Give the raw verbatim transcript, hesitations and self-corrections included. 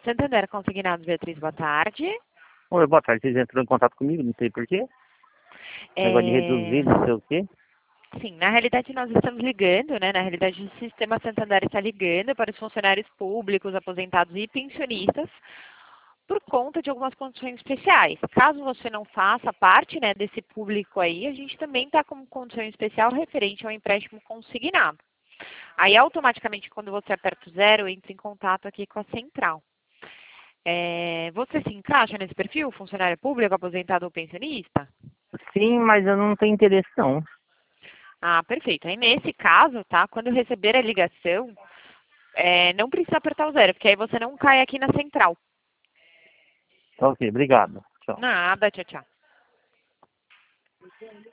Santander Consignados, Beatriz, boa tarde. Oi, boa tarde. Vocês entraram em contato comigo, não sei porquê. É... Negócio de reduzir, não sei o quê. Sim, na realidade nós estamos ligando, né? Na realidade o Sistema Santander está ligando para os funcionários públicos, aposentados e pensionistas por conta de algumas condições especiais. Caso você não faça parte, né, desse público aí, a gente também está com condição especial referente ao empréstimo consignado. Aí automaticamente quando você aperta o zero, entra em contato aqui com a central. É, você se encaixa nesse perfil, funcionário público, aposentado ou pensionista? Sim, mas eu não tenho interesse não. Ah, perfeito. Aí nesse caso, tá? Quando eu receber a ligação, é, não precisa apertar o zero, porque aí você não cai aqui na central. Ok, obrigado. Tchau. Nada, tchau, tchau.